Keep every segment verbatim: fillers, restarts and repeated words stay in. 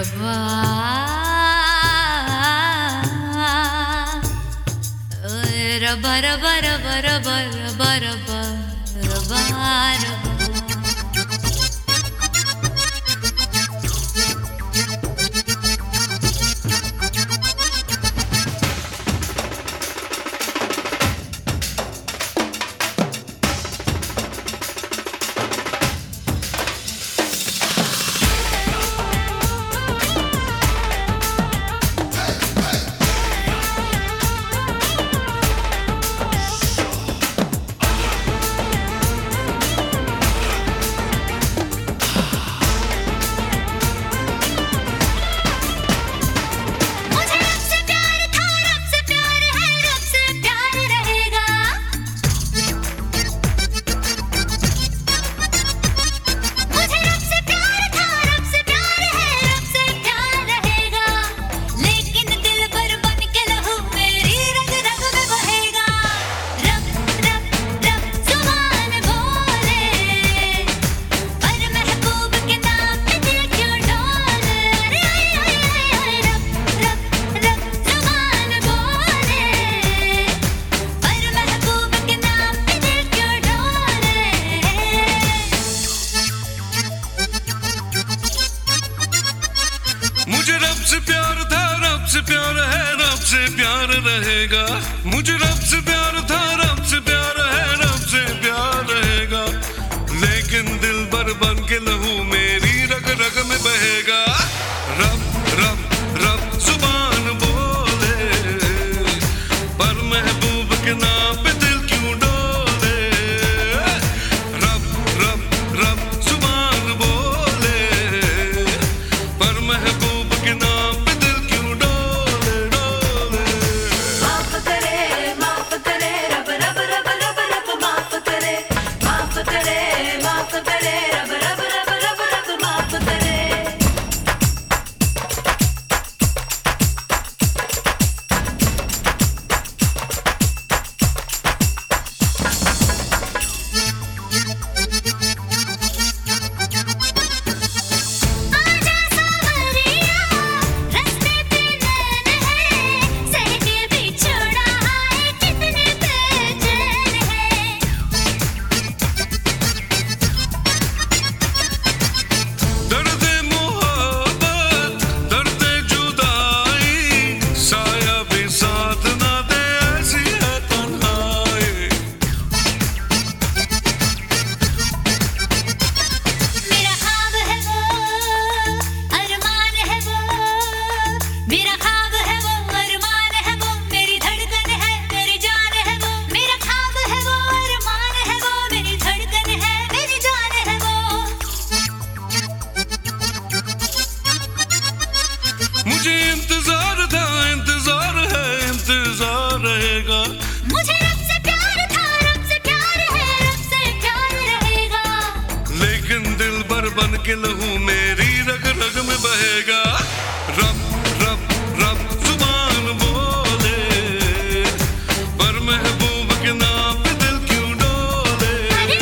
रब्बा रब्बा रब्बा रब्बा रब्बा रब्बा रब्बा रब्बा रब्बा मुझे रब से प्यार था, रब से प्यार है, रब से प्यार रहेगा। मुझे रब से प्यार था, रब से प्यार है, रब से प्यार रहेगा। लेकिन दिल भर बन के लहू मेरी रग रग में बहेगा। रब रब रब जुबान बोले, पर महबूब के नाम पे दिल क्यों डोले। रब रब रब जुबान बोले, पर महबूब के नाम पे दिल क्यों डोले डोले। माफ करे माफ करे रब रब रब रब रब माफ करे, माफ करे माफ करे रब रब रब रब रब माफ करे। मुझे इंतजार था, इंतजार है, इंतजार रहेगा। मुझे रब से प्यार था, रब से प्यार है, रब से प्यार रहेगा। लेकिन दिल भर बन के लहू मेरी रग रग में बहेगा। रब रब रब जुबान बोले, पर महबूब के नाम पे दिल क्यों डोले।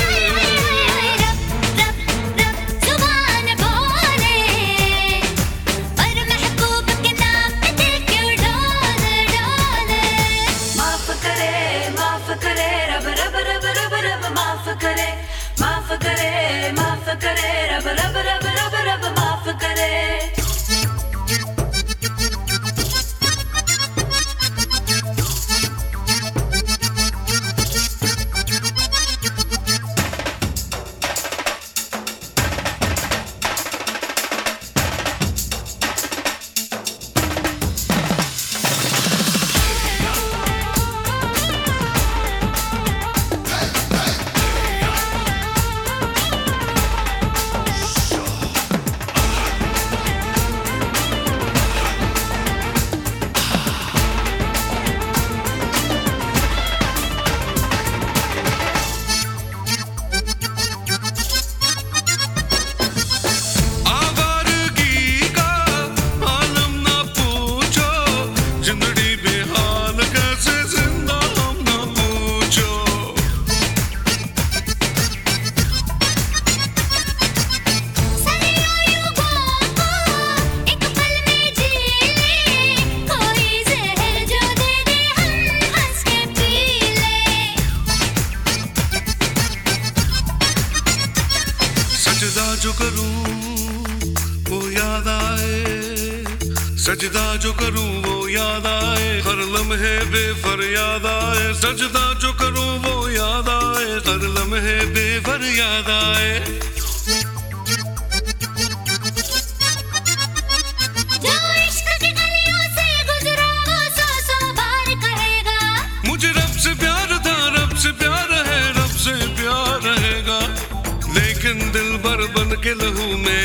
रब रब रब जुबान बोले, पर महबूब के नाम पे दिल क्यों डोले डोले। माफ करे माफ करे रब रब रब रब रब माफ करे, माफ करे माफ करे रब रब रब रब रब माफ करे। करूं वो याद आए, सजदा जो करूं वो याद आए, हर लम्हे बेफरियाद आए, सजदा जो करूं वो याद आए, हर लम्हे बेफरियाद आए। जो इश्क की गलियों से गुजरा वो सौ सौ बार कहेगा, मुझे रब से प्यार था, रब से प्यार है, रब से प्यार रहेगा, लेकिन दिल भर बन के लहू में